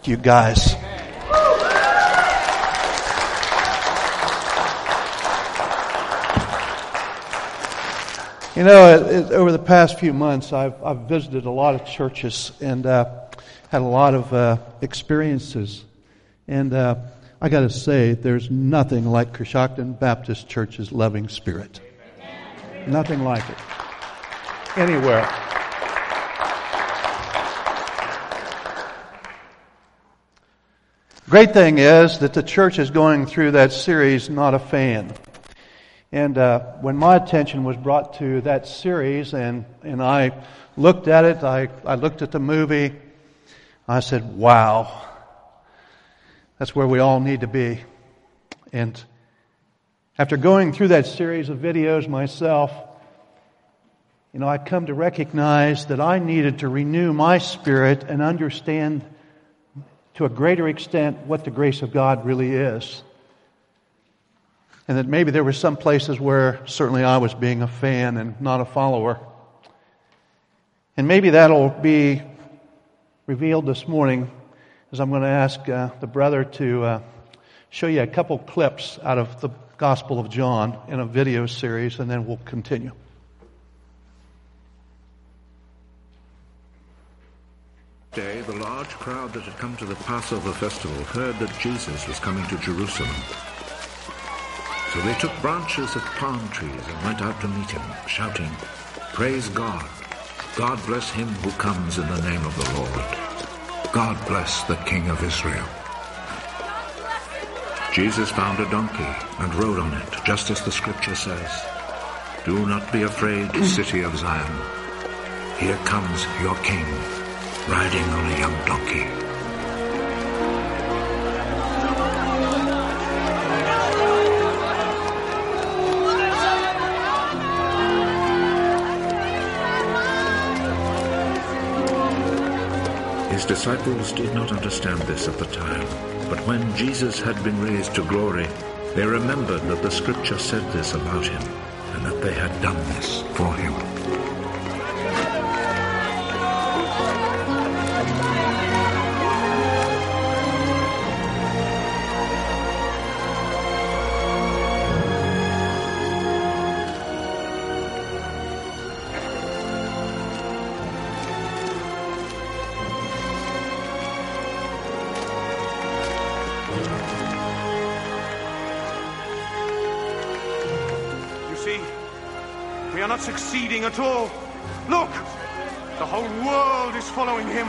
you guys. You know, over the past few months, I've visited a lot of churches and had a lot of experiences. And I got to say, there's nothing like Coshocton Baptist Church's loving spirit. Nothing like it. Anywhere. Great thing is that the church is going through that series, Not a Fan. And when my attention was brought to that series and I looked at it, I looked at the movie, I said, wow, that's where we all need to be. And after going through that series of videos myself, you know, I come to recognize that I needed to renew my spirit and understand to a greater extent what the grace of God really is. And that maybe there were some places where certainly I was being a fan and not a follower. And maybe that'll be revealed this morning as I'm going to ask the brother to show you a couple clips out of the Gospel of John in a video series, and then we'll continue. Day, the large crowd that had come to the Passover festival heard that Jesus was coming to Jerusalem. So they took branches of palm trees and went out to meet him, shouting, "Praise God! God bless him who comes in the name of the Lord. God bless the King of Israel." Jesus found a donkey and rode on it, just as the scripture says, "Do not be afraid, city of Zion. Here comes your king, riding on a young donkey." His disciples did not understand this at the time, but when Jesus had been raised to glory, they remembered that the scripture said this about him, and that they had done this for him. We are not succeeding at all. Look! The whole world is following him.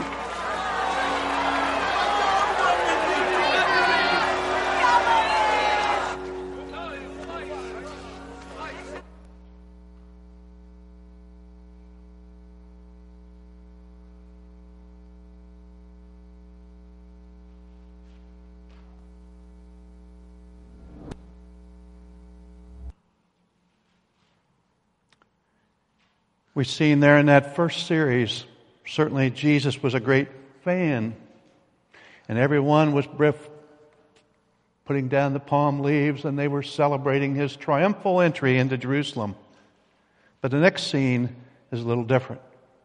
We've seen there in that first series, certainly Jesus was a great fan. And everyone was putting down the palm leaves and they were celebrating his triumphal entry into Jerusalem. But the next scene is a little different.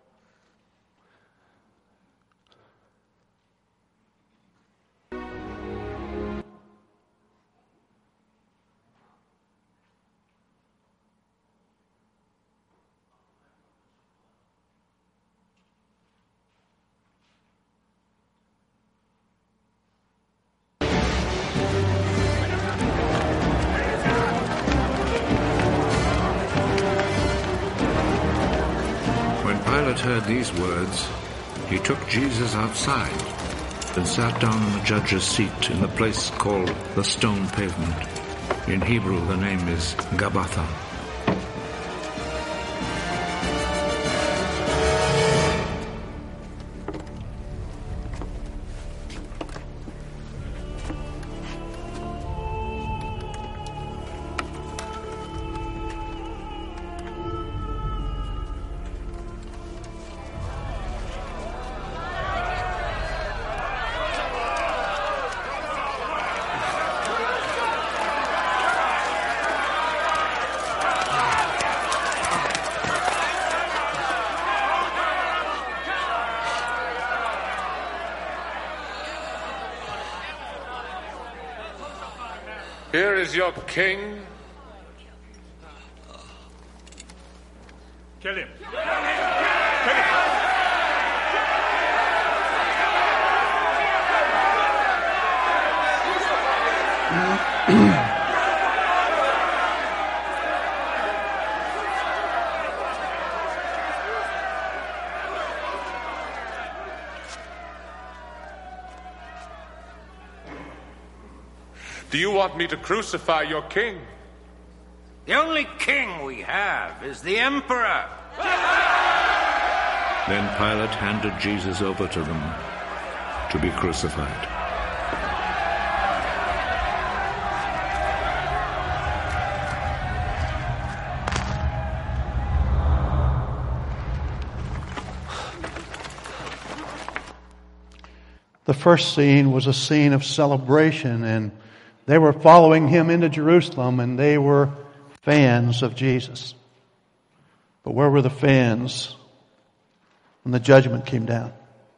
Pilate heard these words, he took Jesus outside and sat down on the judge's seat in the place called the Stone Pavement. In Hebrew, the name is Gabbatha. Here is your king. Kill him. Kill him. Do you want me to crucify your king? The only king we have is the emperor. Then Pilate handed Jesus over to them to be crucified. The first scene was a scene of celebration, and they were following him into Jerusalem, and they were fans of Jesus. But where were the fans when the judgment came down?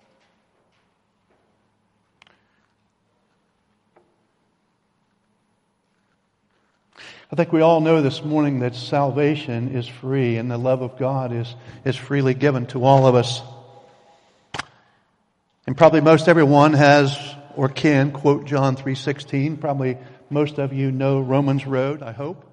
I think we all know this morning that salvation is free and the love of God is freely given to all of us. And probably most everyone has or can quote John 3:16. Probably most of you know Romans Road, I hope.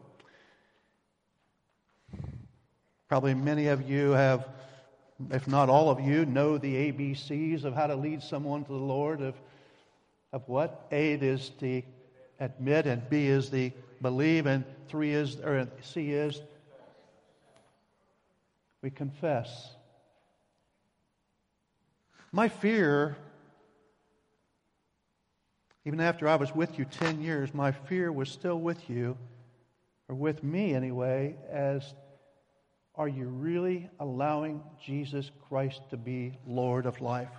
Probably many of you have, if not all of you, know the ABCs of how to lead someone to the Lord. Of what? A is the admit, and B is the believe, and C is we confess. My fear, even after I was with you 10 years, my fear was still with you, or with me anyway, as are you really allowing Jesus Christ to be Lord of life?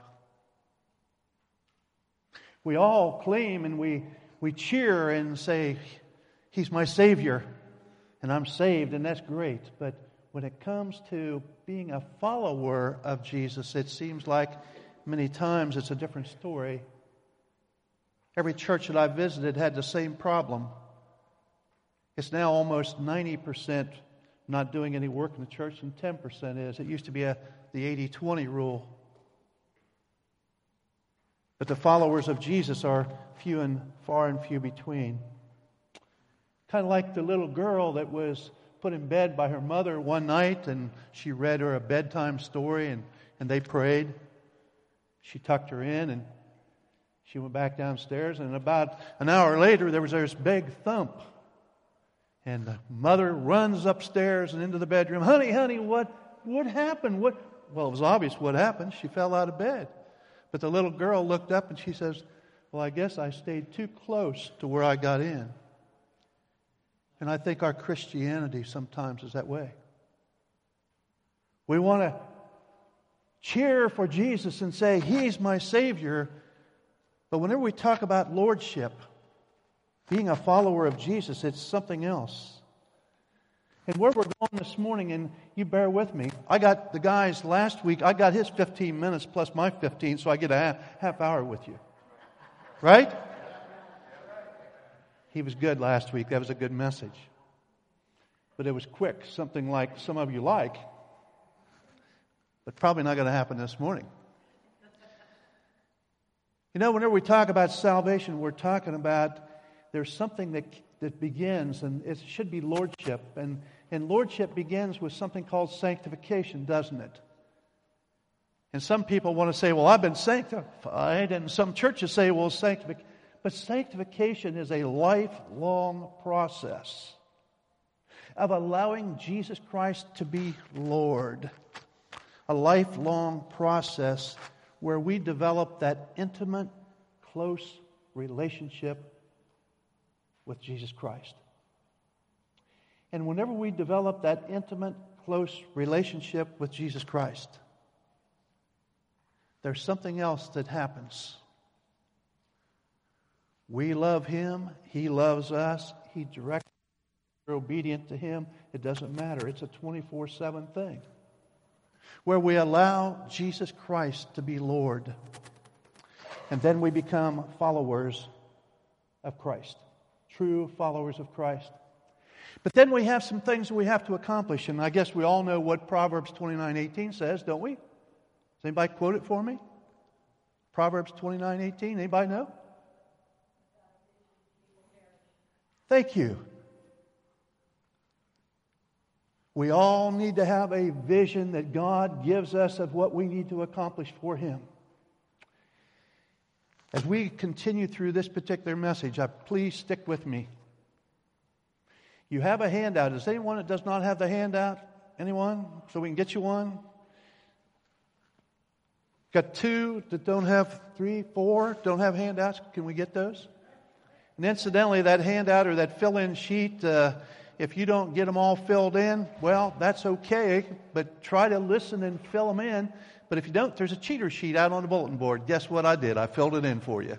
We all claim and we cheer and say, He's my Savior, and I'm saved, and that's great. But when it comes to being a follower of Jesus, it seems like many times it's a different story. Every church that I visited had the same problem. It's now almost 90% not doing any work in the church, and 10% is. It used to be the 80-20 rule. But the followers of Jesus are far and few between. Kind of like the little girl that was put in bed by her mother one night, and she read her a bedtime story, and they prayed. She tucked her in, and she went back downstairs, and about an hour later, there was this big thump. And the mother runs upstairs and into the bedroom. Honey, what happened? Well, it was obvious what happened. She fell out of bed. But the little girl looked up and she says, well, I guess I stayed too close to where I got in. And I think our Christianity sometimes is that way. We want to cheer for Jesus and say, He's my Savior. But whenever we talk about lordship, being a follower of Jesus, it's something else. And where we're going this morning, and you bear with me, I got the guys last week, I got his 15 minutes plus my 15, so I get a half hour with you. Right? He was good last week. That was a good message. But it was quick, something like some of you like, but probably not going to happen this morning. You know, whenever we talk about salvation, we're talking about there's something that begins, and it should be lordship. And lordship begins with something called sanctification, doesn't it? And some people want to say, well, I've been sanctified. And some churches say, well, sanctification. But sanctification is a lifelong process of allowing Jesus Christ to be Lord. A lifelong process where we develop that intimate, close relationship with Jesus Christ. And whenever we develop that intimate, close relationship with Jesus Christ, there's something else that happens. We love Him. He loves us. He directs us. We're obedient to Him. It doesn't matter. It's a 24/7 thing where we allow Jesus Christ to be Lord. And then we become followers of Christ. true followers of Christ. But then we have some things that we have to accomplish, and I guess we all know what Proverbs 29:18 says, don't we? Does anybody quote it for me? Proverbs 29:18, anybody know? Thank you. We all need to have a vision that God gives us of what we need to accomplish for Him. As we continue through this particular message, please stick with me. You have a handout. Is there anyone that does not have the handout? Anyone? So we can get you one? Got two that don't have, 3, 4 don't have handouts. Can we get those? And incidentally, that handout or that fill-in sheet, if you don't get them all filled in, well, that's okay. But try to listen and fill them in. But if you don't, there's a cheater sheet out on the bulletin board. Guess what I did? I filled it in for you.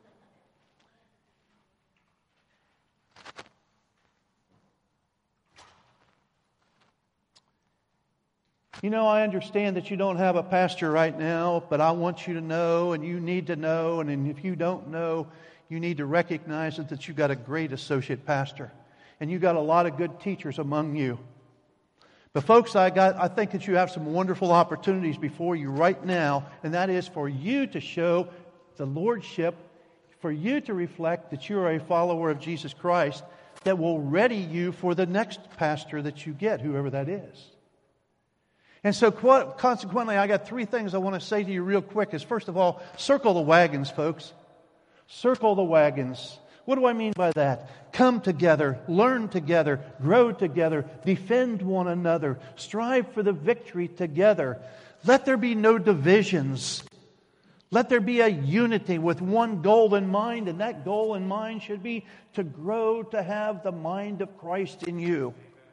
You know, I understand that you don't have a pastor right now, but I want you to know, and you need to know, and if you don't know, you need to recognize that you've got a great associate pastor, and you've got a lot of good teachers among you. But folks, I think that you have some wonderful opportunities before you right now, and that is for you to show the lordship, for you to reflect that you're a follower of Jesus Christ that will ready you for the next pastor that you get, whoever that is. And so consequently, I got 3 things I want to say to you real quick. Is first of all, circle the wagons, folks. Circle the wagons. What do I mean by that? Come together, learn together, grow together, defend one another, strive for the victory together. Let there be no divisions. Let there be a unity with one goal in mind, and that goal in mind should be to grow to have the mind of Christ in you.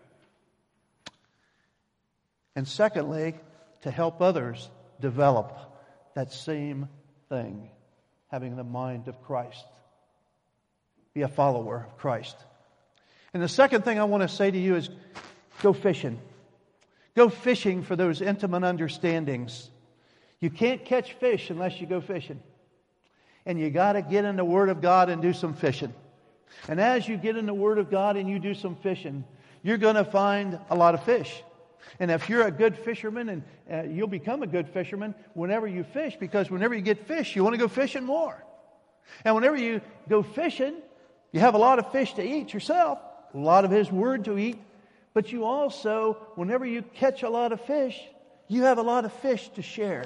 And secondly, to help others develop that same thing, having the mind of Christ. Be a follower of Christ. And the second thing I want to say to you is go fishing. Go fishing for those intimate understandings. You can't catch fish unless you go fishing. And you got to get in the Word of God and do some fishing. And as you get in the Word of God and you do some fishing, you're going to find a lot of fish. And if you're a good fisherman, and you'll become a good fisherman whenever you fish, because whenever you get fish, you want to go fishing more. And whenever you go fishing, you have a lot of fish to eat yourself, a lot of His Word to eat, but you also, whenever you catch a lot of fish, you have a lot of fish to share.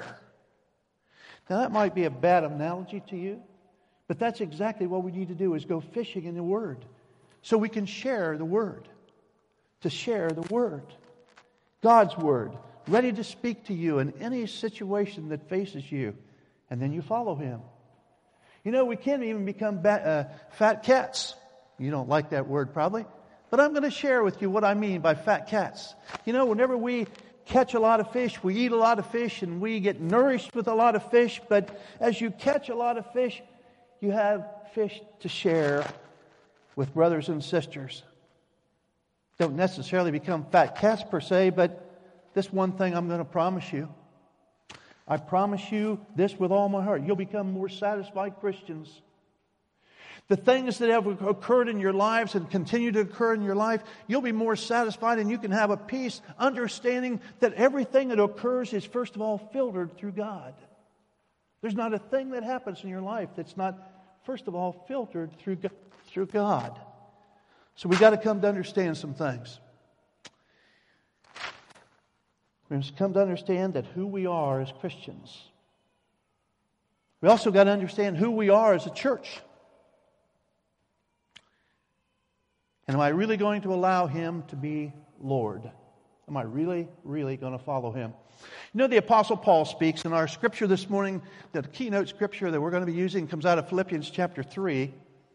Now that might be a bad analogy to you, but that's exactly what we need to do, is go fishing in the Word, so we can share the Word. To share the Word. God's Word, ready to speak to you in any situation that faces you, and then you follow Him. You know, we can't even become fat cats. You don't like that word probably, but I'm going to share with you what I mean by fat cats. You know, whenever we catch a lot of fish, we eat a lot of fish, and we get nourished with a lot of fish, but as you catch a lot of fish, you have fish to share with brothers and sisters. Don't necessarily become fat cats per se, but this one thing I'm going to promise you. I promise you this with all my heart. You'll become more satisfied Christians. The things that have occurred in your lives and continue to occur in your life, you'll be more satisfied, and you can have a peace, understanding that everything that occurs is first of all filtered through God. There's not a thing that happens in your life that's not first of all filtered through God. So we got to come to understand some things. We must come to understand that who we are as Christians. We also got to understand who we are as a church. And am I really going to allow Him to be Lord? Am I really, really going to follow Him? You know, the Apostle Paul speaks in our scripture this morning. The keynote scripture that we're going to be using comes out of Philippians chapter 3.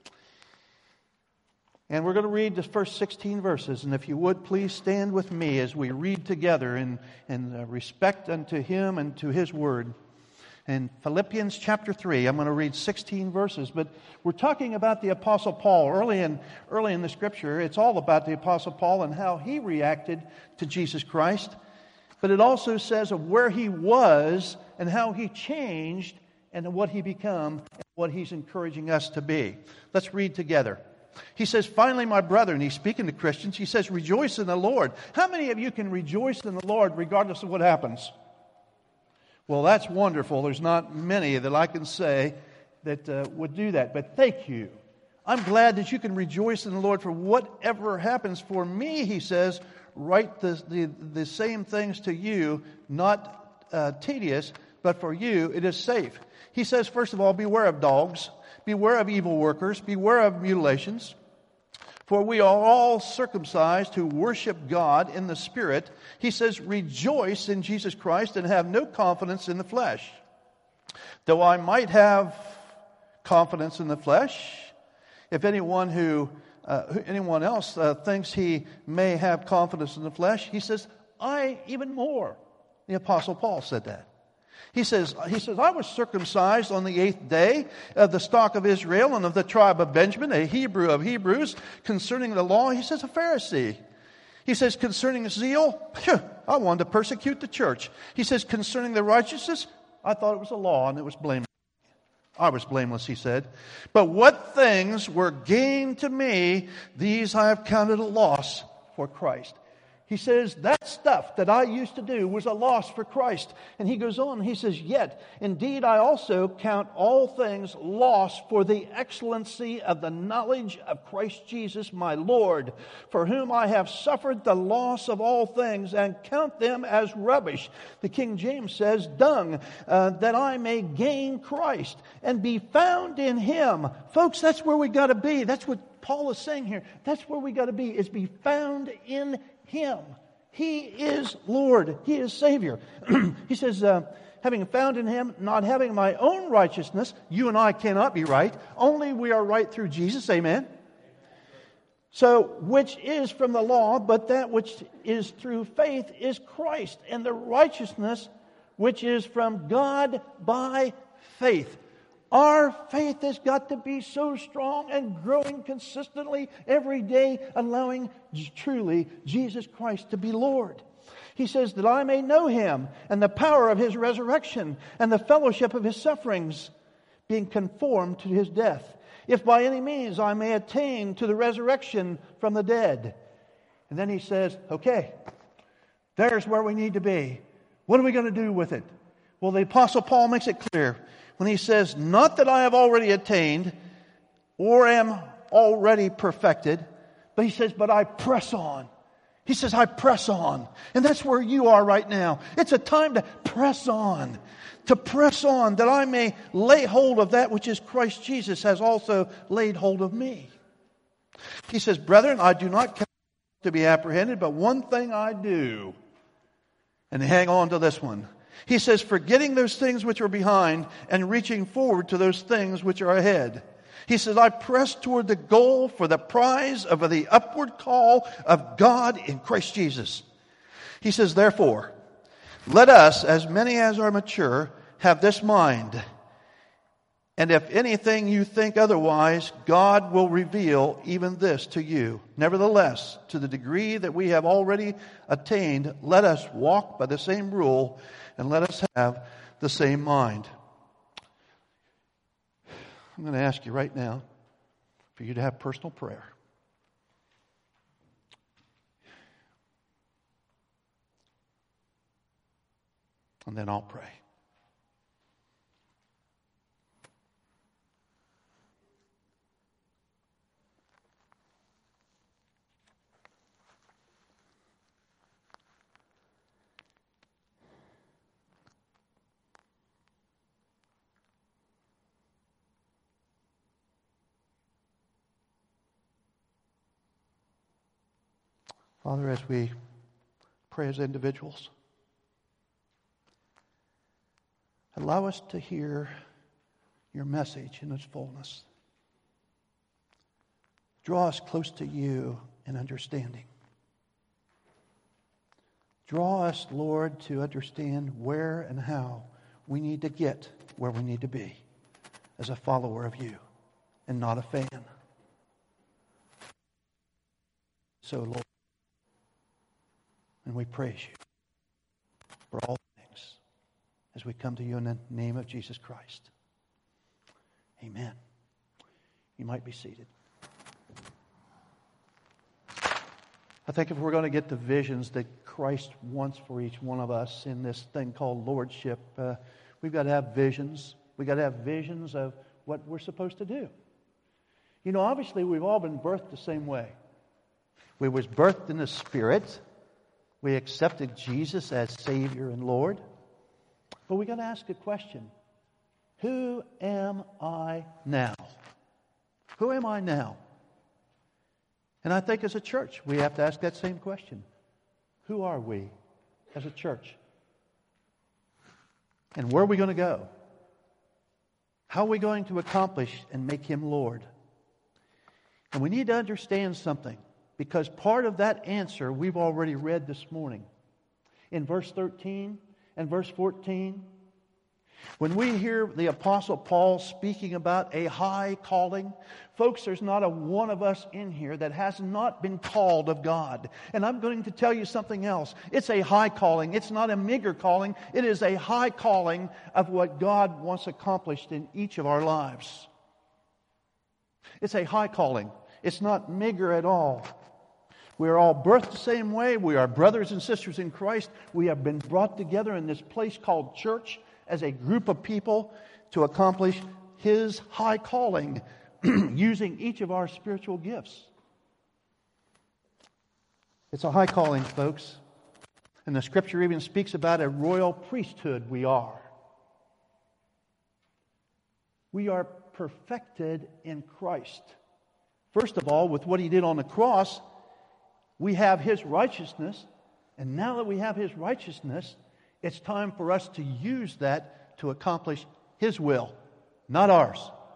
And we're going to read the first 16 verses. And if you would, please stand with me as we read together in respect unto Him and to His Word. In Philippians chapter 3, I'm going to read 16 verses. But we're talking about the Apostle Paul. Early in the Scripture, it's all about the Apostle Paul and how he reacted to Jesus Christ. But it also says of where he was and how he changed and what he became and what he's encouraging us to be. Let's read together. He says, finally, my brother, and he's speaking to Christians, he says, rejoice in the Lord. How many of you can rejoice in the Lord regardless of what happens? Well, that's wonderful. There's not many that I can say that would do that. But thank you. I'm glad that you can rejoice in the Lord for whatever happens. For me, he says, write the same things to you, not tedious, but for you it is safe. He says, first of all, beware of dogs, beware of evil workers, beware of mutilations. For we are all circumcised who worship God in the Spirit. He says, rejoice in Jesus Christ and have no confidence in the flesh. Though I might have confidence in the flesh, if anyone else thinks he may have confidence in the flesh, he says, I even more. The Apostle Paul said that. He says, I was circumcised on the 8th day of the stock of Israel and of the tribe of Benjamin, a Hebrew of Hebrews. Concerning the law, he says, a Pharisee. He says, concerning zeal, I wanted to persecute the church. He says, concerning the righteousness, I thought it was a law and it was blameless. I was blameless, he said. But what things were gain to me, these I have counted a loss for Christ. He says, that stuff that I used to do was a loss for Christ. And he goes on, he says, yet, indeed, I also count all things lost for the excellency of the knowledge of Christ Jesus my Lord, for whom I have suffered the loss of all things, and count them as rubbish. The King James says, dung, that I may gain Christ and be found in Him. Folks, that's where we got to be. That's what Paul is saying here. That's where we got to be, is be found in Him. He is Lord. He is Savior. He says, having found in Him, not having my own righteousness, you and I cannot be right. Only we are right through Jesus. Amen. So, which is from the law, but that which is through faith is Christ, and the righteousness which is from God by faith. Our faith has got to be so strong and growing consistently every day, allowing truly Jesus Christ to be Lord. He says that I may know Him and the power of His resurrection and the fellowship of His sufferings, being conformed to His death, if by any means I may attain to the resurrection from the dead. And then he says, okay, there's where we need to be. What are we going to do with it? Well, the Apostle Paul makes it clear when he says, not that I have already attained or am already perfected, but he says, but I press on. He says, I press on. And that's where you are right now. It's a time to press on. To press on, that I may lay hold of that which is Christ Jesus has also laid hold of me. He says, brethren, I do not count to be apprehended, but one thing I do. And hang on to this one. He says, forgetting those things which are behind and reaching forward to those things which are ahead. He says, I press toward the goal for the prize of the upward call of God in Christ Jesus. He says, therefore, let us, as many as are mature, have this mind. And if anything you think otherwise, God will reveal even this to you. Nevertheless, to the degree that we have already attained, let us walk by the same rule and let us have the same mind. I'm going to ask you right now for you to have personal prayer. And then I'll pray. Father, as we pray as individuals, allow us to hear your message in its fullness. Draw us close to you in understanding. Draw us, Lord, to understand where and how we need to get where we need to be as a follower of you and not a fan. So, Lord, and we praise you for all things as we come to you in the name of Jesus Christ. Amen. You might be seated. I think if we're going to get the visions that Christ wants for each one of us in this thing called lordship, we've got to have visions. We've got to have visions of what we're supposed to do. You know, obviously we've all been birthed the same way. We was birthed in the Spirit. We accepted Jesus as Savior and Lord. But we got to ask a question. Who am I now? Who am I now? And I think as a church, we have to ask that same question. Who are we as a church? And where are we going to go? How are we going to accomplish and make Him Lord? And we need to understand something, because part of that answer we've already read this morning. In verse 13 and verse 14, when we hear the Apostle Paul speaking about a high calling, folks, there's not a one of us in here that has not been called of God. And I'm going to tell you something else. It's a high calling. It's not a meager calling. It is a high calling of what God wants accomplished in each of our lives. It's a high calling. It's not meager at all. We are all birthed the same way. We are brothers and sisters in Christ. We have been brought together in this place called church as a group of people to accomplish His high calling using each of our spiritual gifts. It's a high calling, folks. And the Scripture even speaks about a royal priesthood we are. We are perfected in Christ. First of all, with what He did on the cross, we have His righteousness. And now that we have His righteousness, it's time for us to use that to accomplish His will, not ours.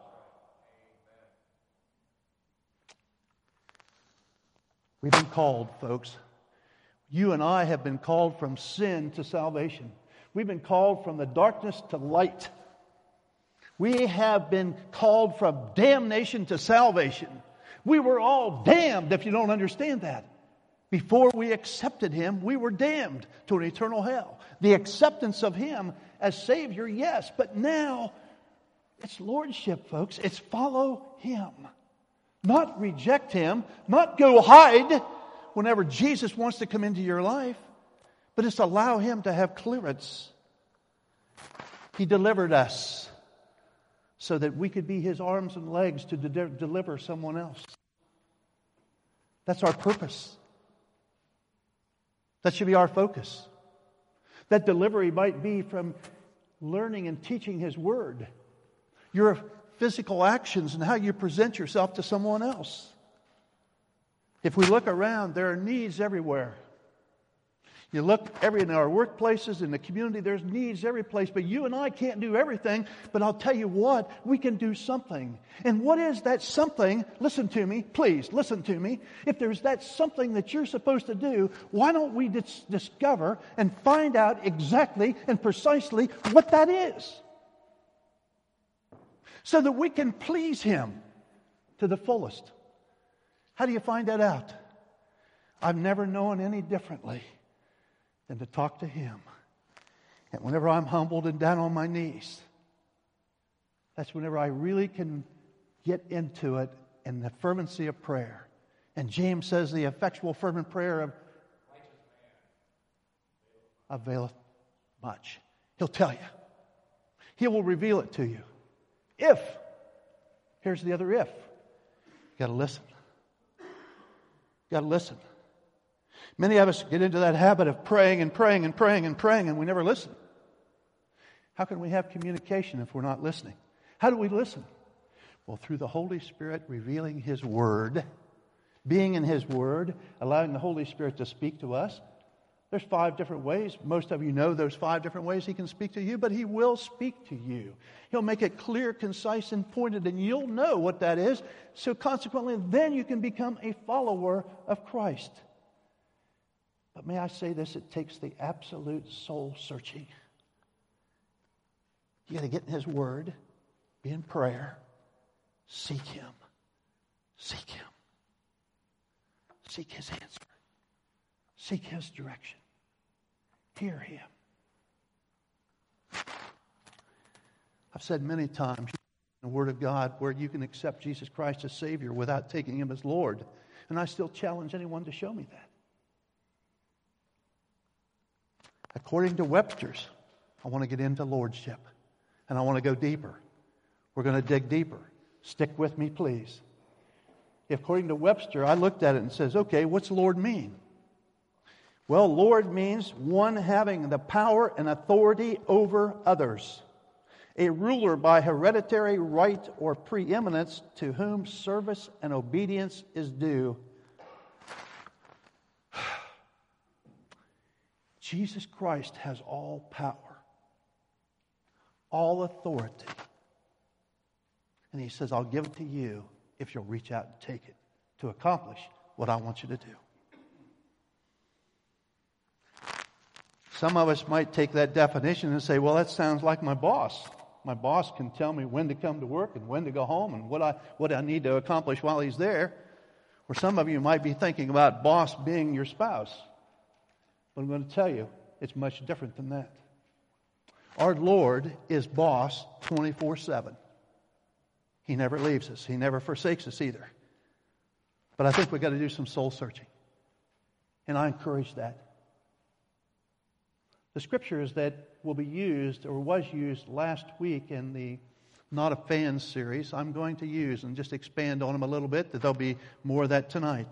We've been called, folks. You and I have been called from sin to salvation. We've been called from the darkness to light. We have been called from damnation to salvation. We were all damned, if you don't understand that. Before we accepted Him, we were damned to an eternal hell. The acceptance of Him as Savior, yes, but now it's lordship, folks. It's follow Him. Not reject Him, not go hide whenever Jesus wants to come into your life, but it's allow Him to have clearance. He delivered us so that we could be His arms and legs to deliver someone else. That's our purpose. That should be our focus. That delivery might be from learning and teaching His Word. Your physical actions and how you present yourself to someone else. If we look around, there are needs everywhere. You look in our workplaces, in the community, there's needs every place. But you and I can't do everything. But I'll tell you what, we can do something. And what is that something? Listen to me, please, listen to me. If there's that something that you're supposed to do, why don't we discover and find out exactly and precisely what that is? So that we can please Him to the fullest. How do you find that out? I've never known any differently than to talk to Him. And whenever I'm humbled and down on my knees, that's whenever I really can get into it in the fervency of prayer. And James says the effectual fervent prayer of availeth much. He'll tell you. He will reveal it to you. If, here's the other if. You got to listen. You got to listen. Many of us get into that habit of praying and praying and praying and praying, and we never listen. How can we have communication if we're not listening? How do we listen? Well, through the Holy Spirit revealing His Word, being in His Word, allowing the Holy Spirit to speak to us. There's 5 different ways. Most of you know those 5 different ways He can speak to you, but He will speak to you. He'll make it clear, concise, and pointed, and you'll know what that is. So consequently, then you can become a follower of Christ. But may I say this, it takes the absolute soul searching. You got to get in His Word, be in prayer, seek Him. Seek Him. Seek His answer. Seek His direction. Hear Him. I've said many times in the Word of God where you can accept Jesus Christ as Savior without taking Him as Lord. And I still challenge anyone to show me that. According to Webster's, I want to get into lordship. And I want to go deeper. We're going to dig deeper. Stick with me, please. According to Webster, I looked at it and says, okay, what's Lord mean? Well, Lord means one having the power and authority over others. A ruler by hereditary right or preeminence to whom service and obedience is due. Jesus Christ has all power, all authority. And He says, I'll give it to you if you'll reach out and take it to accomplish what I want you to do. Some of us might take that definition and say, well, that sounds like my boss. My boss can tell me when to come to work and when to go home and what I need to accomplish while he's there. Or some of you might be thinking about boss being your spouse. But I'm going to tell you, it's much different than that. Our Lord is boss 24/7. He never leaves us. He never forsakes us either. But I think we've got to do some soul searching. And I encourage that. The scriptures that will be used or was used last week in the Not a Fan series, I'm going to use and just expand on them a little bit. There'll be more of that tonight.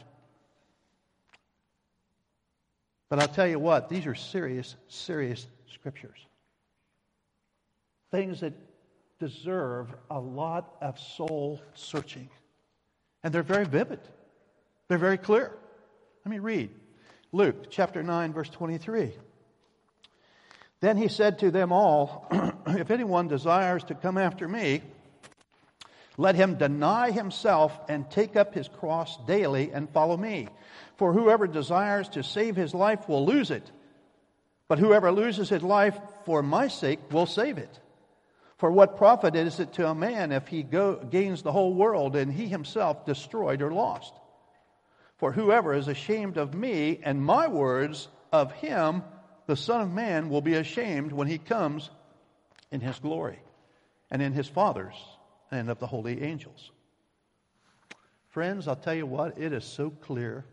But I'll tell you what, these are serious, serious scriptures. Things that deserve a lot of soul searching. And they're very vivid. They're very clear. Let me read. Luke chapter 9, verse 23. Then He said to them all, if anyone desires to come after me, let him deny himself and take up his cross daily and follow me. For whoever desires to save his life will lose it. But whoever loses his life for my sake will save it. For what profit is it to a man if he gains the whole world and he himself destroyed or lost? For whoever is ashamed of me and my words, of him the Son of Man will be ashamed when He comes in His glory and in His Father's and of the holy angels. Friends, I'll tell you what, it is so clear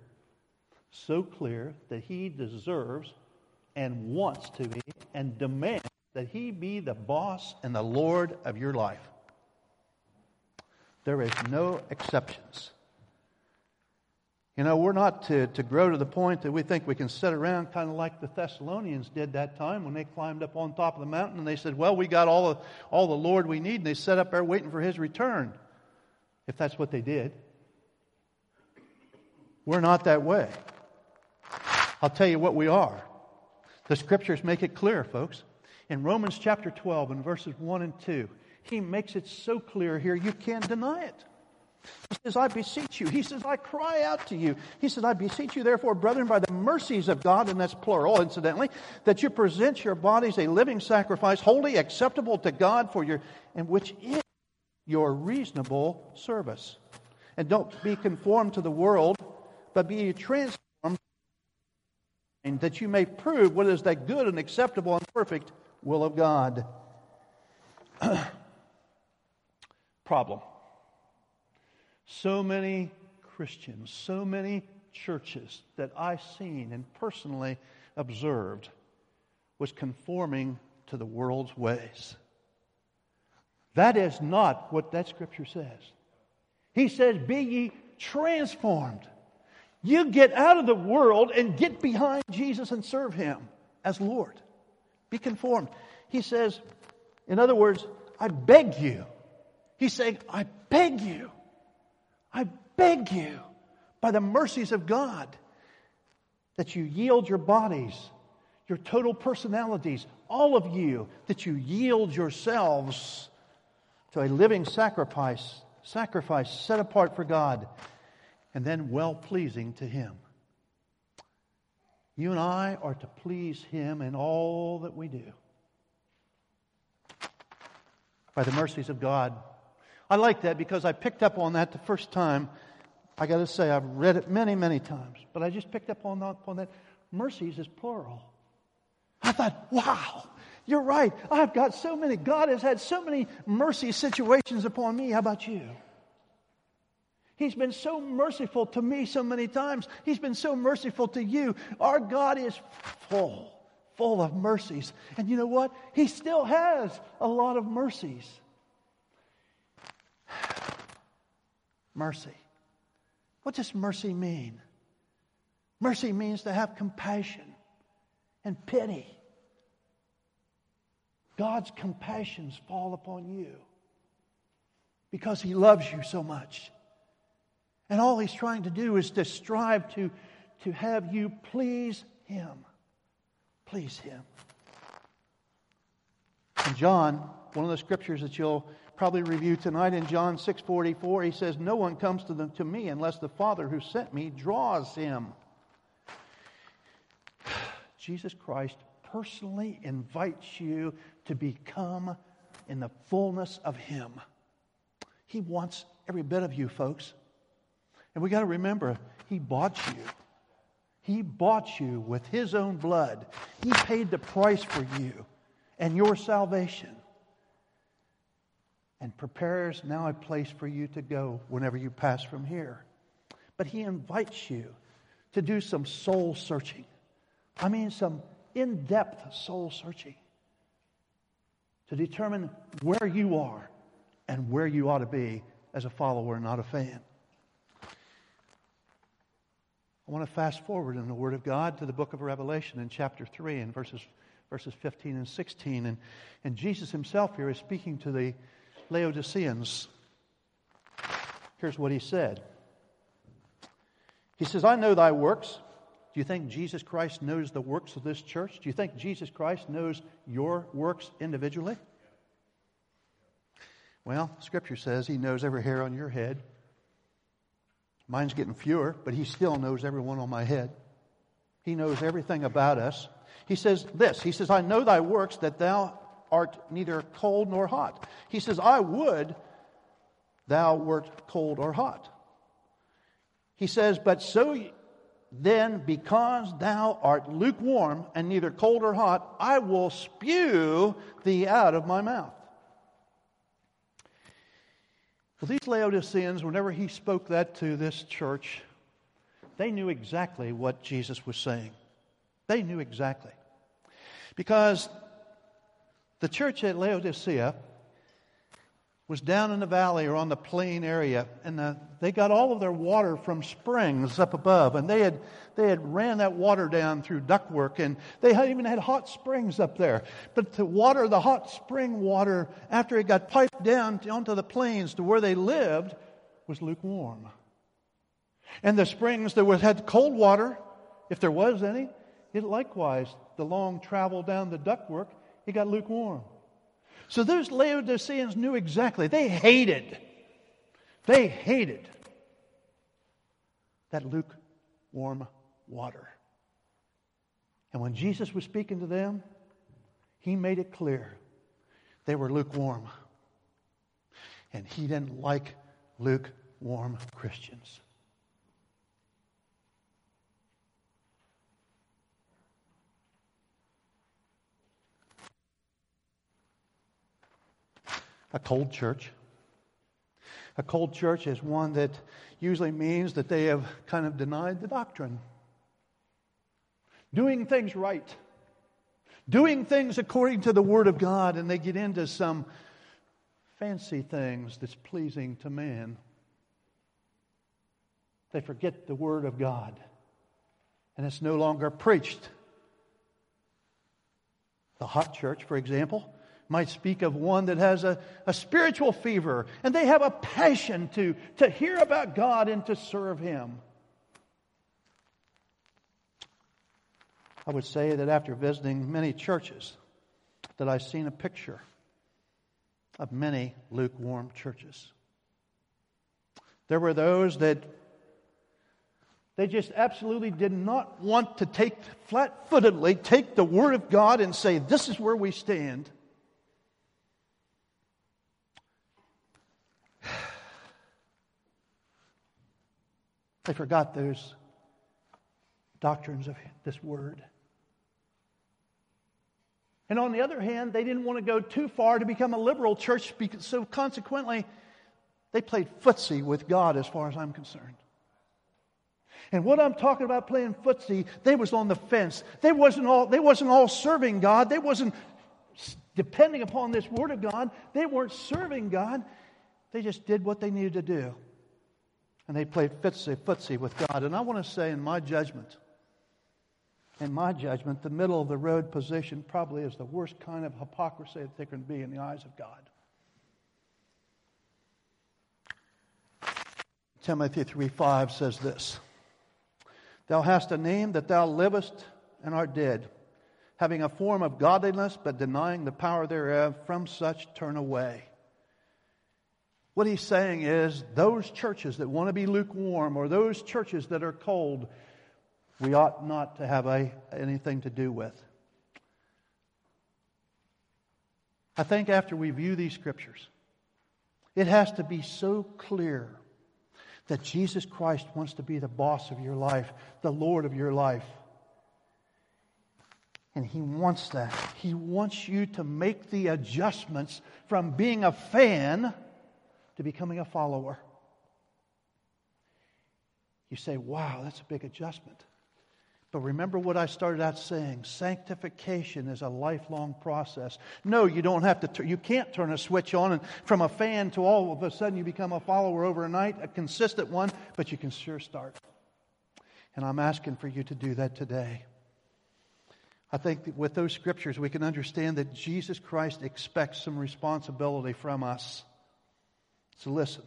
that He deserves and wants to be and demands that He be the boss and the Lord of your life. There is no exceptions. You know, we're not to grow to the point that we think we can sit around kind of like the Thessalonians did that time when they climbed up on top of the mountain and they said, well, we got all the Lord we need, and they sat up there waiting for His return. If that's what they did. We're not that way. I'll tell you what we are. The Scriptures make it clear, folks. In Romans chapter 12 and verses 1 and 2, He makes it so clear here you can't deny it. He says, I beseech you. He says, I cry out to you. He says, I beseech you, therefore, brethren, by the mercies of God, and that's plural, incidentally, that you present your bodies a living sacrifice, wholly acceptable to God, and which is your reasonable service. And don't be conformed to the world, but be ye transformed, that you may prove what is that good and acceptable and perfect will of God. Problem. So many Christians, so many churches that I've seen and personally observed was conforming to the world's ways. That is not what that Scripture says. He says, be ye transformed. You get out of the world and get behind Jesus and serve Him as Lord. Be conformed. He says, in other words, I beg you. He's saying, I beg you. I beg you, by the mercies of God, that you yield your bodies, your total personalities, all of you, that you yield yourselves to a living sacrifice set apart for God, and then well-pleasing to Him. You and I are to please Him in all that we do. By the mercies of God. I like that because I picked up on that the first time. I got to say, I've read it many, many times. But I just picked up on that. Mercies is plural. I thought, wow, you're right. I've got so many. God has had so many mercy situations upon me. How about you? He's been so merciful to me so many times. He's been so merciful to you. Our God is full full of mercies. And you know what? He still has a lot of mercies. Mercy. What does mercy mean? Mercy means to have compassion and pity. God's compassions fall upon you because He loves you so much. And all He's trying to do is to strive to have you please Him. Please Him. In John, one of the scriptures that you'll probably review tonight, in John 6:44, He says, "No one comes to me unless the Father who sent me draws him." Jesus Christ personally invites you to become in the fullness of Him. He wants every bit of you, folks. And we got to remember, He bought you. He bought you with His own blood. He paid the price for you and your salvation. And prepares now a place for you to go whenever you pass from here. But He invites you to do some soul searching. I mean, some in-depth soul searching. To determine where you are and where you ought to be as a follower, not a fan. I want to fast forward in the Word of God to the book of Revelation in chapter 3 and verses 15 and 16. And Jesus Himself here is speaking to the Laodiceans. Here's what He said. He says, "I know thy works." Do you think Jesus Christ knows the works of this church? Do you think Jesus Christ knows your works individually? Well, Scripture says He knows every hair on your head. Mine's getting fewer, but He still knows every one on my head. He knows everything about us. He says this. He says, "I know thy works, that thou art neither cold nor hot." He says, "I would thou wert cold or hot." He says, "But so then, because thou art lukewarm and neither cold or hot, I will spew thee out of my mouth." Well, these Laodiceans, whenever He spoke that to this church, they knew exactly what Jesus was saying. They knew exactly. Because the church at Laodicea was down in the valley or on the plain area, and they got all of their water from springs up above, and they had ran that water down through ductwork, and they even had hot springs up there. But the hot spring water, after it got piped down onto the plains to where they lived, was lukewarm. And the springs that had cold water, if there was any, it likewise, the long travel down the ductwork, it got lukewarm. So those Laodiceans knew exactly. They hated that lukewarm water. And when Jesus was speaking to them, He made it clear they were lukewarm. And He didn't like lukewarm Christians. A cold church. A cold church is one that usually means that they have kind of denied the doctrine. Doing things right. Doing things according to the Word of God, and they get into some fancy things that's pleasing to man. They forget the Word of God, and it's no longer preached. The hot church, for example, might speak of one that has a spiritual fever, and they have a passion to hear about God and to serve Him. I would say that after visiting many churches, that I've seen a picture of many lukewarm churches. There were those that they just absolutely did not want to flat-footedly take the Word of God and say, "This is where we stand." They forgot those doctrines of this Word. And on the other hand, they didn't want to go too far to become a liberal church, so consequently, they played footsie with God as far as I'm concerned. And what I'm talking about playing footsie, they was on the fence. They wasn't all serving God. They wasn't depending upon this Word of God. They weren't serving God. They just did what they needed to do. And they played footsie with God. And I want to say, in my judgment, the middle of the road position probably is the worst kind of hypocrisy that there can be in the eyes of God. Timothy 3:5 says this: Thou hast a name that thou livest and art dead, having a form of godliness, but denying the power thereof. From such turn away. What he's saying is, those churches that want to be lukewarm, or those churches that are cold, we ought not to have anything to do with. I think after we view these scriptures, it has to be so clear that Jesus Christ wants to be the boss of your life, the Lord of your life. And He wants that. He wants you to make the adjustments from being a fan to becoming a follower. You say, wow, that's a big adjustment. But remember what I started out saying. Sanctification is a lifelong process. No, you don't have to. You can't turn a switch on and from a fan to all of a sudden you become a follower overnight, a consistent one, but you can sure start. And I'm asking for you to do that today. I think that with those scriptures we can understand that Jesus Christ expects some responsibility from us. So listen.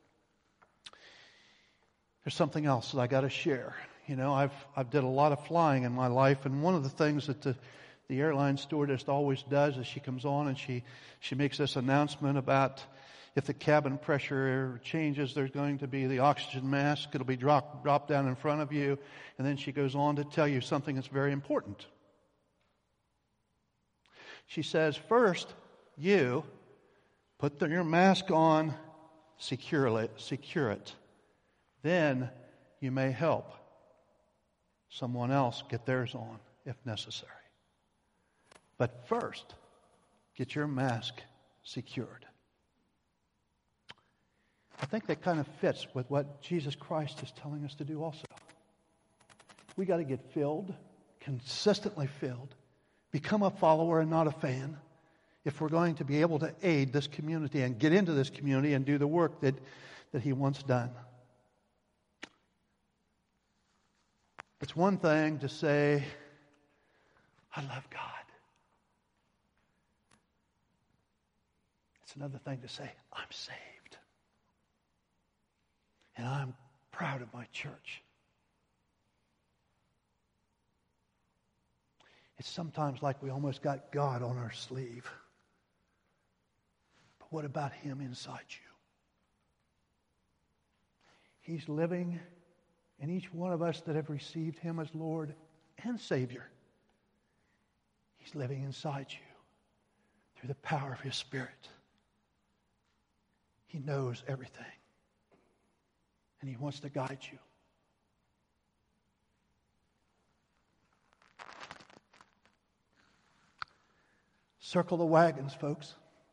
There's something else that I got to share. You know, I've did a lot of flying in my life, and one of the things that the airline stewardess always does is she comes on and she makes this announcement about if the cabin pressure changes, there's going to be the oxygen mask. It'll be dropped down in front of you, and then she goes on to tell you something that's very important. She says, first, you put your mask on, secure it. Then you may help someone else get theirs on if necessary. But first, get your mask secured. I think that kind of fits with what Jesus Christ is telling us to do also. We got to get filled, consistently filled, become a follower and not a fan, if we're going to be able to aid this community and get into this community and do the work that He wants done. It's one thing to say, I love God. It's another thing to say, I'm saved. And I'm proud of my church. It's sometimes like we almost got God on our sleeve. But what about Him inside you? He's living in each one of us that have received Him as Lord and Savior. He's living inside you through the power of His Spirit. He knows everything. And He wants to guide you. Circle the wagons, folks.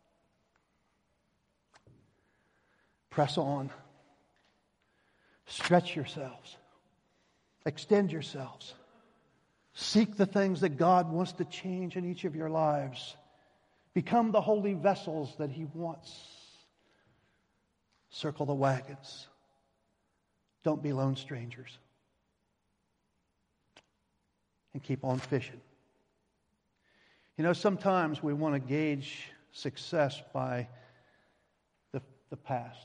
Press on. Stretch yourselves. Extend yourselves. Seek the things that God wants to change in each of your lives. Become the holy vessels that He wants. Circle the wagons. Don't be lone strangers. And keep on fishing. You know, sometimes we want to gauge success by the past.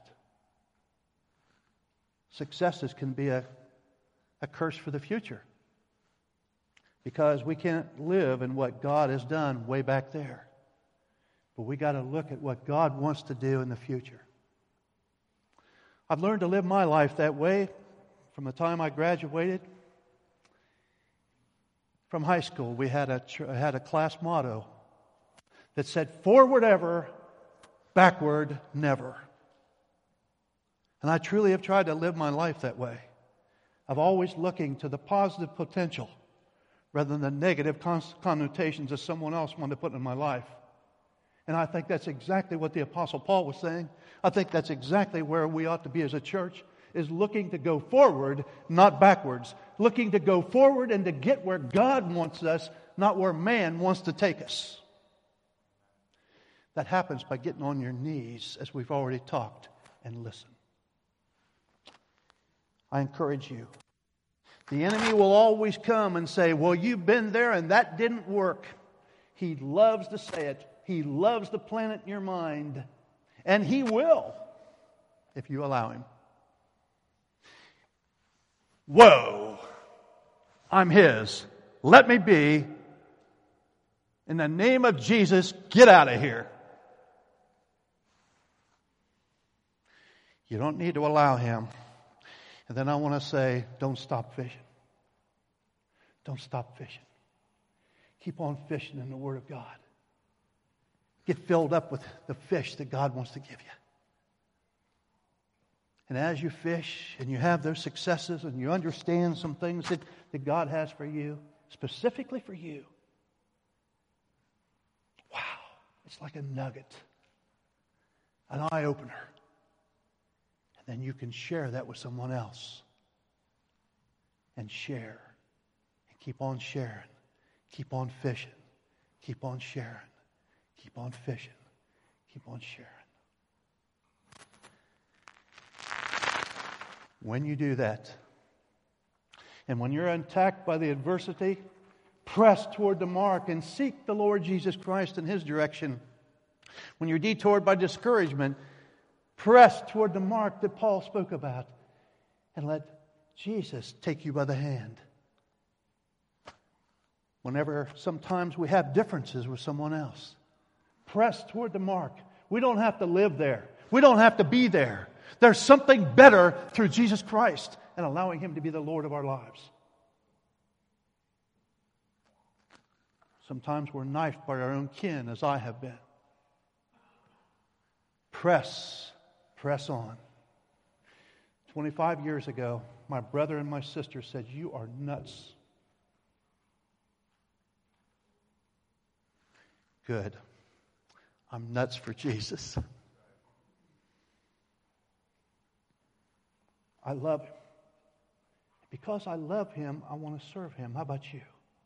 Successes can be a curse for the future. Because we can't live in what God has done way back there. But we got to look at what God wants to do in the future. I've learned to live my life that way from the time I graduated. From high school, we had a class motto that said, forward ever, backward never. And I truly have tried to live my life that way. I'm always looking to the positive potential rather than the negative connotations that someone else wanted to put in my life. And I think that's exactly what the Apostle Paul was saying. I think that's exactly where we ought to be as a church, is looking to go forward, not backwards. Looking to go forward and to get where God wants us, not where man wants to take us. That happens by getting on your knees, as we've already talked, and listen. I encourage you. The enemy will always come and say, well, you've been there and that didn't work. He loves to say it. He loves to plant it in your mind. And he will, if you allow him. Whoa! I'm his. Let me be. In the name of Jesus, get out of here. You don't need to allow him. And then I want to say, don't stop fishing. Don't stop fishing. Keep on fishing in the Word of God. Get filled up with the fish that God wants to give you. And as you fish and you have those successes and you understand some things that God has for you, specifically for you, wow, it's like a nugget, an eye-opener. And then you can share that with someone else. And share. And keep on sharing. Keep on fishing. Keep on sharing. Keep on fishing. Keep on sharing. When you do that, and when you're attacked by the adversity, press toward the mark and seek the Lord Jesus Christ in His direction. When you're detoured by discouragement, press toward the mark that Paul spoke about and let Jesus take you by the hand. Whenever sometimes we have differences with someone else, press toward the mark. We don't have to live there. We don't have to be there. There's something better through Jesus Christ and allowing Him to be the Lord of our lives. Sometimes we're knifed by our own kin, as I have been. Press on. 25 years ago, my brother and my sister said, "You are nuts." Good. I'm nuts for Jesus. I love Him. Because I love Him, I want to serve Him. How about you?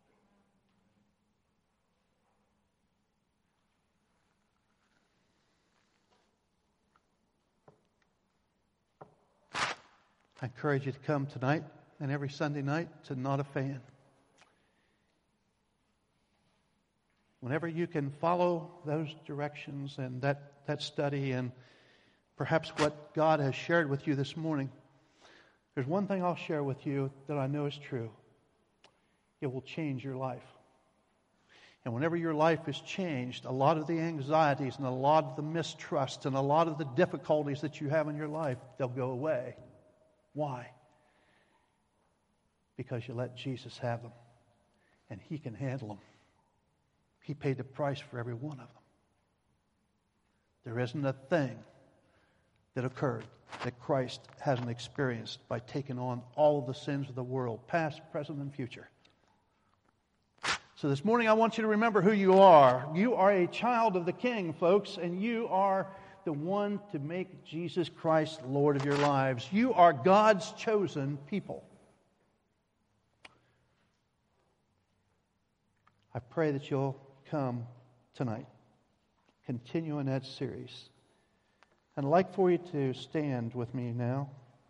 I encourage you to come tonight and every Sunday night to Not a Fan. Whenever you can follow those directions and that study and perhaps what God has shared with you this morning, there's one thing I'll share with you that I know is true. It will change your life. And whenever your life is changed, a lot of the anxieties and a lot of the mistrust and a lot of the difficulties that you have in your life, they'll go away. Why? Because you let Jesus have them. And He can handle them. He paid the price for every one of them. There isn't a thing that occurred that Christ hasn't experienced by taking on all of the sins of the world, past, present, and future. So this morning I want you to remember who you are. You are a child of the King, folks, and you are the one to make Jesus Christ Lord of your lives. You are God's chosen people. I pray that you'll come tonight, continue in that series. And I'd like for you to stand with me now.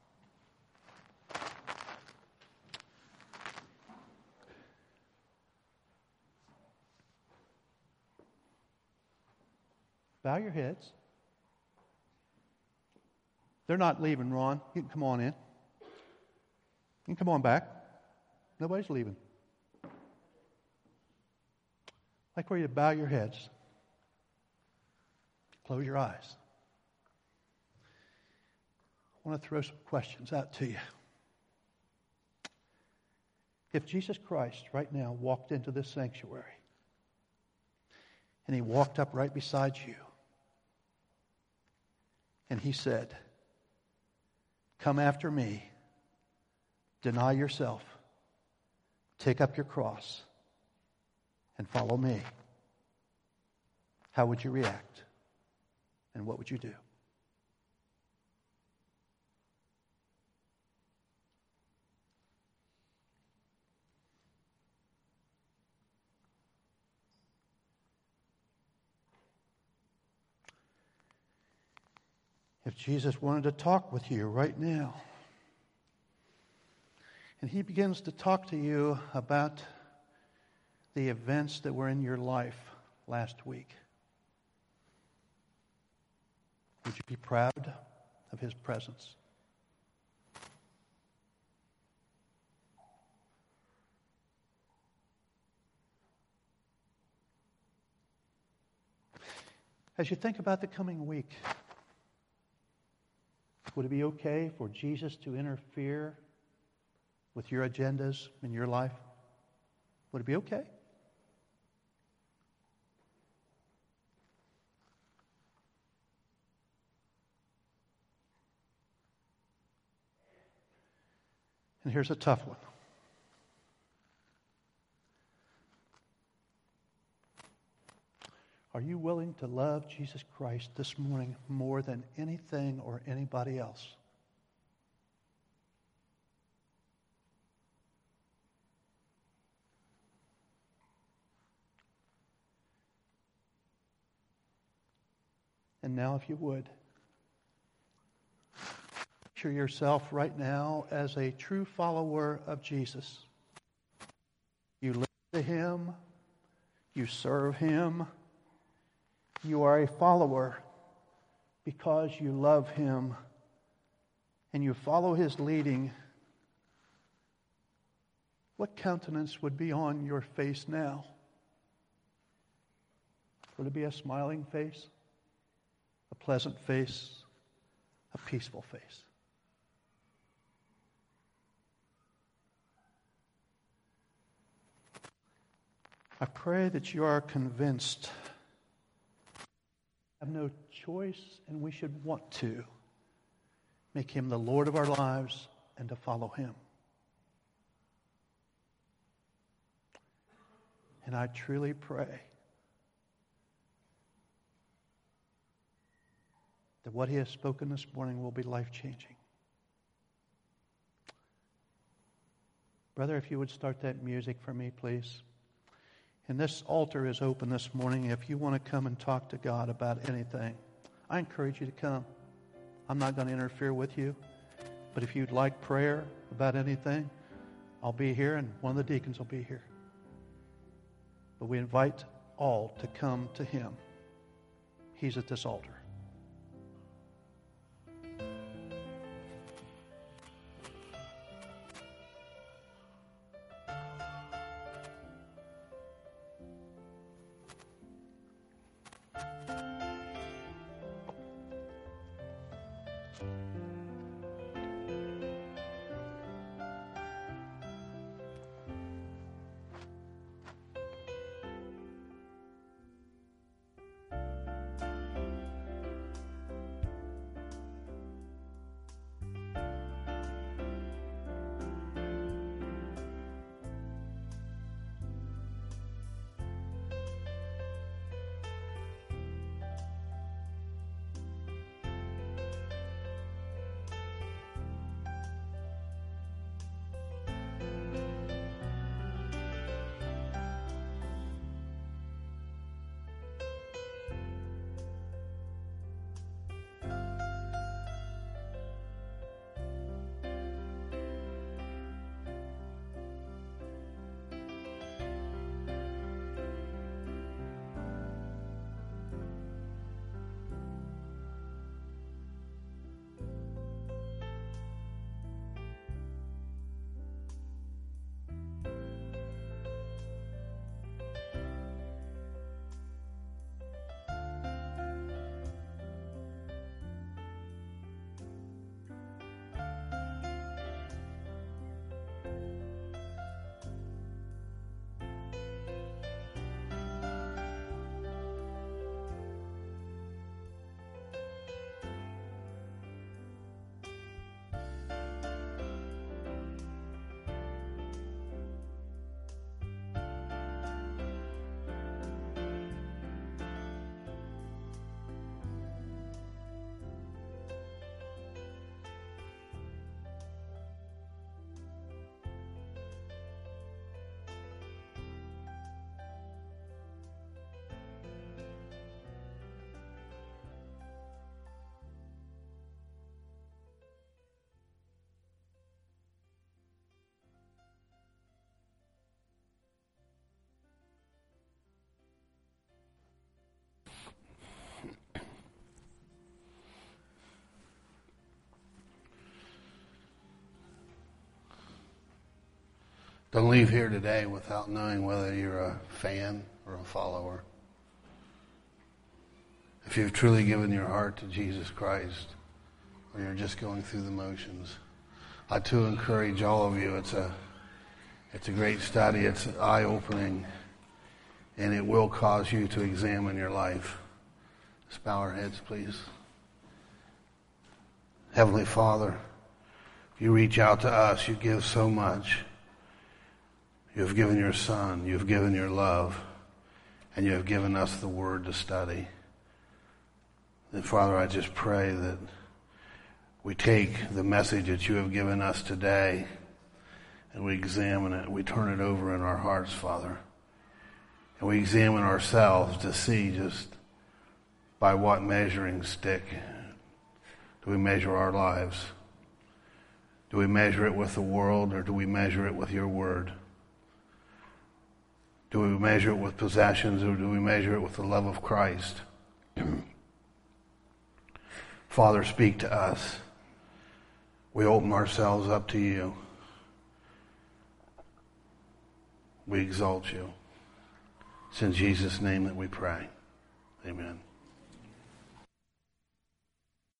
Bow your heads. They're not leaving, Ron. You can come on in. You can come on back. Nobody's leaving. I'd like for you to bow your heads. Close your eyes. I want to throw some questions out to you. If Jesus Christ right now walked into this sanctuary and He walked up right beside you and He said, "Come after me, deny yourself, take up your cross, and follow me," how would you react? And what would you do? If Jesus wanted to talk with you right now, and He begins to talk to you about the events that were in your life last week, would you be proud of His presence? As you think about the coming week, would it be okay for Jesus to interfere with your agendas in your life? Would it be okay? And here's a tough one. Are you willing to love Jesus Christ this morning more than anything or anybody else? And now, if you would, picture yourself right now as a true follower of Jesus. You listen to Him. You serve Him. You are a follower because you love Him and you follow His leading. What countenance would be on your face now? Would it be a smiling face, a pleasant face, a peaceful face? I pray that you are convinced have no choice, and we should want to make Him the Lord of our lives and to follow Him. And I truly pray that what He has spoken this morning will be life-changing. Brother, if you would start that music for me, please. And this altar is open this morning. If you want to come and talk to God about anything, I encourage you to come. I'm not going to interfere with you. But if you'd like prayer about anything, I'll be here and one of the deacons will be here. But we invite all to come to Him. He's at this altar. Don't leave here today without knowing whether you're a fan or a follower. If you've truly given your heart to Jesus Christ, or you're just going through the motions, I too encourage all of you. It's a great study. It's eye-opening, and it will cause you to examine your life. Let's bow our heads, please. Heavenly Father, you reach out to us. You give so much. You have given your Son. You have given your love. And you have given us the Word to study. And Father, I just pray that we take the message that you have given us today and we examine it. We turn it over in our hearts, Father. And we examine ourselves to see just by what measuring stick do we measure our lives. Do we measure it with the world, or do we measure it with your word? Do we measure it with possessions, or do we measure it with the love of Christ? Father, speak to us. We open ourselves up to you. We exalt you. It's in Jesus' name that we pray. Amen.